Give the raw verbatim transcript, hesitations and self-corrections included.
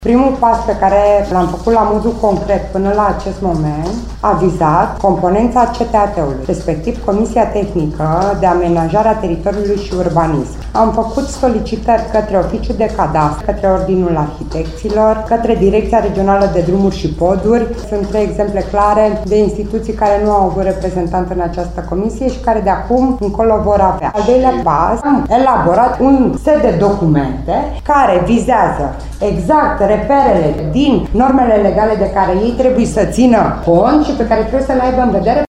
Primul pas pe care l-am făcut la modul concret până la acest moment a vizat componența C T A T-ului, respectiv Comisia Tehnică de Amenajare a Teritoriului și Urbanism. Am făcut solicitări către Oficiul de Cadastru, către Ordinul Arhitecților, către Direcția Regională de Drumuri și Poduri. Sunt trei exemple clare de instituții care nu au avut reprezentant în această comisie și care de acum încolo vor avea. Al doilea pas, am elaborat un set de documente care vizează exact reperele din normele legale de care ei trebuie să țină cont și pe care trebuie să le aibă în vedere